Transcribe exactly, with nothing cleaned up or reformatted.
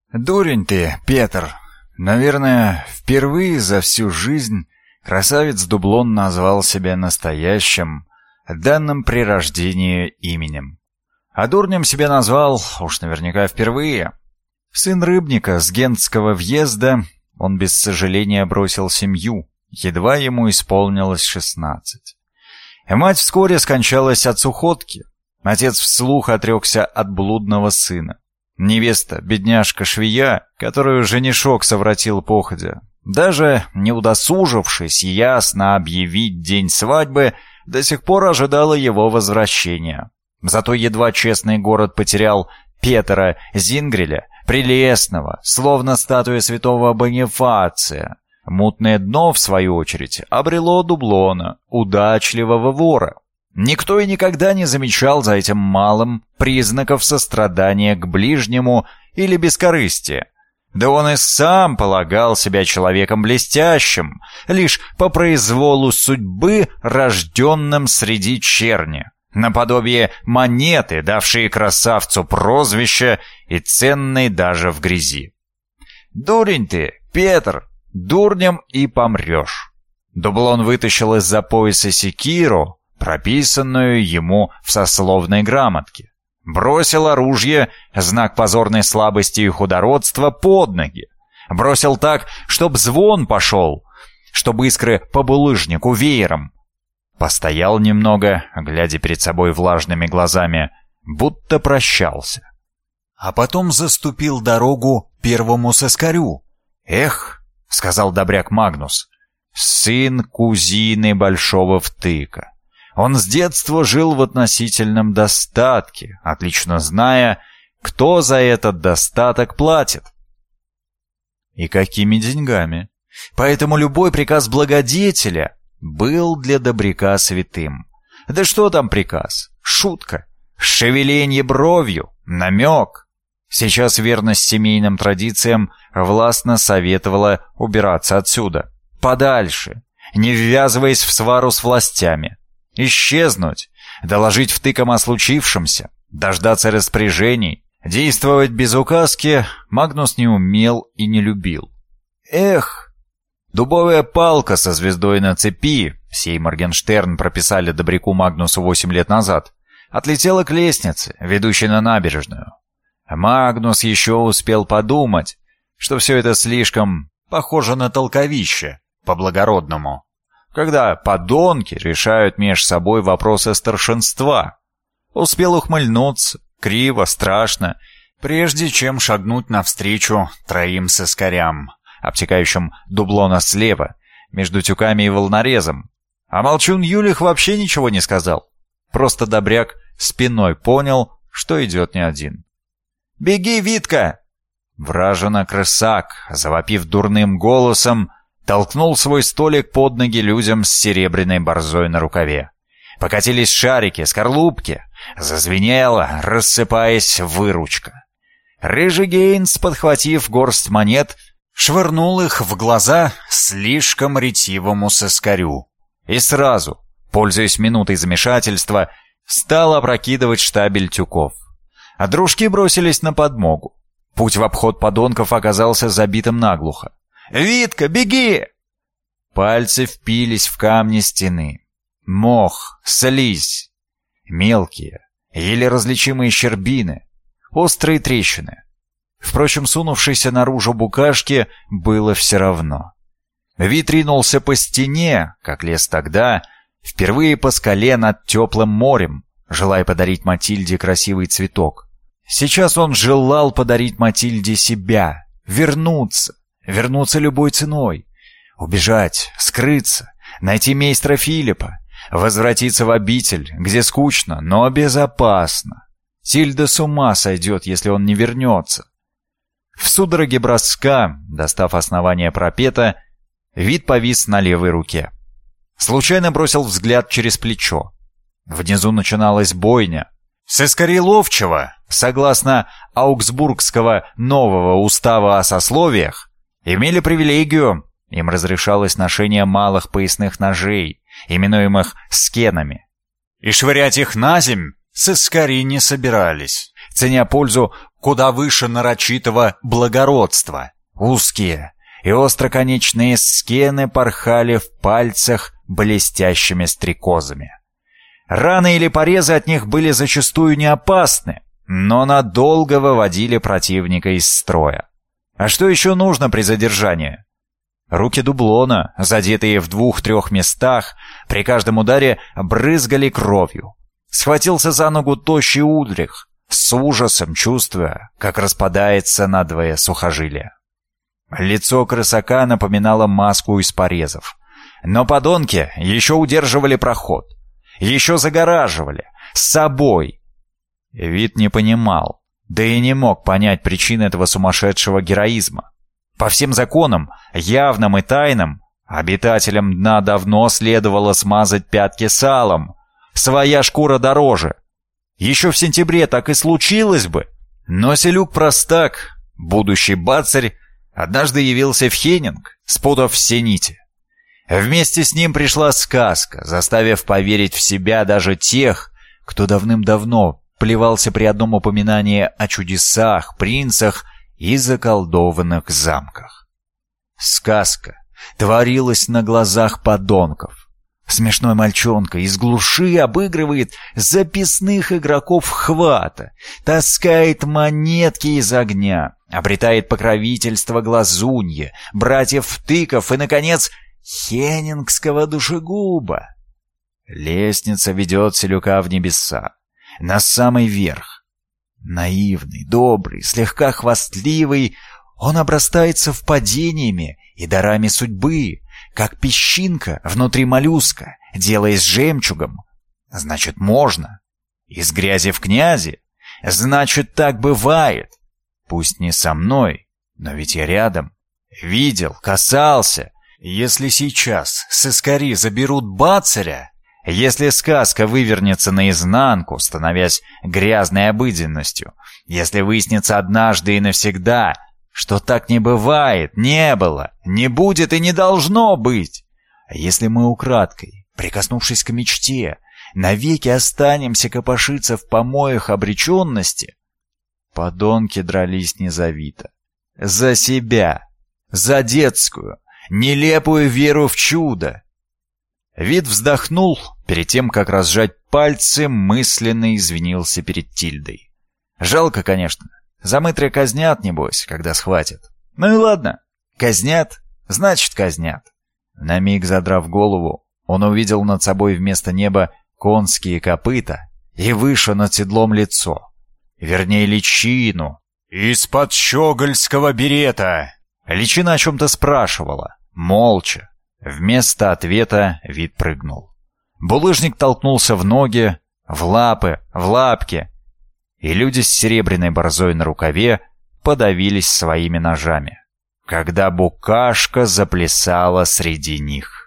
«Дурень ты, Петр. Наверное, впервые за всю жизнь красавец Дублон назвал себя настоящим, данным при рождении именем. А дурнем себя назвал уж наверняка впервые. Сын рыбника с Гентского въезда, он без сожаления бросил семью, едва ему исполнилось шестнадцать. И мать вскоре скончалась от сухотки. Отец вслух отрекся от блудного сына. Невеста, бедняжка-швея, которую женишок совратил походя, даже не удосужившись ясно объявить день свадьбы, до сих пор ожидала его возвращения. Зато едва честный город потерял Петра Зингреля, прелестного, словно статуя святого Бонифация, мутное дно, в свою очередь, обрело Дублона, удачливого вора. Никто и никогда не замечал за этим малым признаков сострадания к ближнему или бескорыстия. Да он и сам полагал себя человеком блестящим, лишь по произволу судьбы, рожденным среди черни, наподобие монеты, давшей красавцу прозвище и ценной даже в грязи. «Дурень ты, Петр, дурнем и помрешь». Дублон вытащил из-за пояса секиру, прописанную ему в сословной грамотке. Бросил оружие, знак позорной слабости и худородства, под ноги. Бросил так, чтоб звон пошел, чтоб искры по булыжнику веером. Постоял немного, глядя перед собой влажными глазами, будто прощался. А потом заступил дорогу первому сыскарю. «Эх», — сказал добряк Магнус, — «сын кузины большого втыка». Он с детства жил в относительном достатке, отлично зная, кто за этот достаток платит. И какими деньгами. Поэтому любой приказ благодетеля был для добряка святым. Да что там приказ? Шутка. Шевеленье бровью. Намек. Сейчас верность семейным традициям властно советовала убираться отсюда. Подальше. Не ввязываясь в свару с властями. Исчезнуть, доложить втыкам о случившемся, дождаться распоряжений, действовать без указки Магнус не умел и не любил. Эх, дубовая палка со звездой на цепи, сей Моргенштерн прописали добряку Магнусу восемь лет назад, отлетела к лестнице, ведущей на набережную. Магнус еще успел подумать, что все это слишком похоже на толковище, по-благородному. Когда подонки решают меж собой вопросы старшинства. Успел ухмыльнуться, криво, страшно, прежде чем шагнуть навстречу троим сыскарям, обтекающим Дублона слева, между тюками и волнорезом. А молчун Юлих вообще ничего не сказал. Просто добряк спиной понял, что идет не один. «Беги, Витка!» Вражина-крысак, завопив дурным голосом, толкнул свой столик под ноги людям с серебряной борзой на рукаве. Покатились шарики, скорлупки. Зазвенела, рассыпаясь, выручка. Рыжий Гейнс, подхватив горсть монет, швырнул их в глаза слишком ретивому сыскарю. И сразу, пользуясь минутой замешательства, стал опрокидывать штабель тюков. А дружки бросились на подмогу. Путь в обход подонков оказался забитым наглухо. «Витка, беги!» Пальцы впились в камни стены. Мох, слизь. Мелкие, еле различимые щербины. Острые трещины. Впрочем, сунувшейся наружу букашке было все равно. Вит ринулся по стене, как лез тогда, впервые по скале над теплым морем, желая подарить Матильде красивый цветок. Сейчас он желал подарить Матильде себя, вернуться. Вернуться любой ценой. Убежать, скрыться, найти мейстра Филиппа, возвратиться в обитель, где скучно, но безопасно. Тильда с ума сойдет, если он не вернется. В судороге броска, достав основание пропета, Вит повис на левой руке. Случайно бросил взгляд через плечо. Внизу начиналась бойня. Сыскари ловчего, согласно Аугсбургского нового устава о сословиях, имели привилегию, им разрешалось ношение малых поясных ножей, именуемых скенами. И швырять их на земь сыскари не собирались, ценя пользу куда выше нарочитого благородства. Узкие и остроконечные скены порхали в пальцах блестящими стрекозами. Раны или порезы от них были зачастую не опасны, но надолго выводили противника из строя. А что еще нужно при задержании? Руки дублона, задетые в двух-трех местах, при каждом ударе брызгали кровью. Схватился за ногу тощий Удрих, с ужасом чувствуя, как распадается надвое сухожилие. Лицо крысака напоминало маску из порезов. Но подонки еще удерживали проход. Еще загораживали. С собой. Вид не понимал, да и не мог понять причин этого сумасшедшего героизма. По всем законам, явным и тайным, обитателям дна давно следовало смазать пятки салом. Своя шкура дороже. Еще в сентябре так и случилось бы. Но Селюк-простак, будущий бацарь, однажды явился в Хенинг, спутав все нити. Вместе с ним пришла сказка, заставив поверить в себя даже тех, кто давным-давно плевался при одном упоминании о чудесах, принцах и заколдованных замках. Сказка творилась на глазах подонков. Смешной мальчонка из глуши обыгрывает записных игроков хвата, таскает монетки из огня, обретает покровительство глазуньи, братьев Тыков и, наконец, хенингского душегуба. Лестница ведет Селюка в небеса, на самый верх. Наивный, добрый, слегка хвастливый, он обрастает совпадениями и дарами судьбы, как песчинка внутри моллюска, делаясь жемчугом. Значит, можно. Из грязи в князи. Значит, так бывает. Пусть не со мной, но ведь я рядом. Видел, касался. Если сейчас сыскари заберут бацаря, если сказка вывернется наизнанку, становясь грязной обыденностью, если выяснится однажды и навсегда, что так не бывает, не было, не будет и не должно быть. А если мы украдкой, прикоснувшись к мечте, навеки останемся копошиться в помоях обреченности? Подонки дрались незавито. За себя, за детскую, нелепую веру в чудо. Вид вздохнул, перед тем, как разжать пальцы, мысленно извинился перед Тильдой. Жалко, конечно. За мытря казнят, небось, когда схватят. Ну и ладно. Казнят, значит казнят. На миг задрав голову, он увидел над собой вместо неба конские копыта и выше над седлом лицо. Вернее, личину. Из-под щегольского берета. Личина о чем-то спрашивала. Молча. Вместо ответа вид прыгнул. Булыжник толкнулся в ноги, в лапы, в лапки. И люди с серебряной борзой на рукаве подавились своими ножами, когда букашка заплясала среди них.